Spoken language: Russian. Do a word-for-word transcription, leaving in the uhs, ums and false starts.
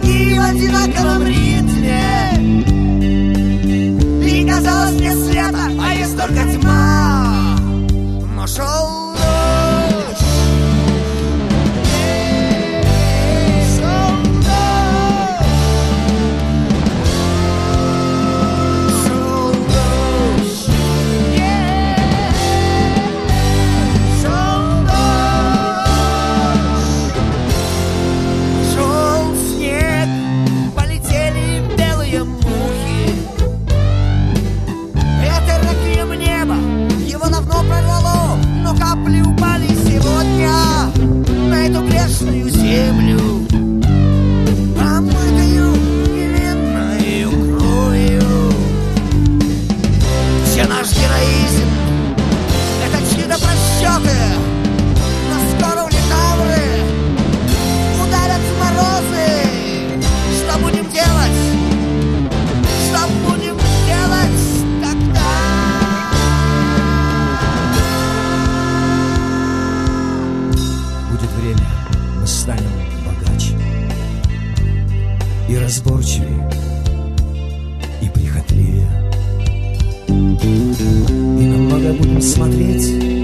шаги в одинаковом ритме. И казалось мне света, а есть только тьма. Но шел дождь. Шел дождь. Шел дождь. Шел дождь. Шел снег, полетели белые мухи. Это ракием небо, его давно прорвало, но капли упали сегодня на эту грешную землю, омытую невинною кровью. Все наш героизм — это чьи-то просчеты, но скоро в литавры ударят морозы. Что будем делать? Что будем делать тогда? Будет время, мы станем богаче и разборчивее, и прихотливее, и намного будем смотреть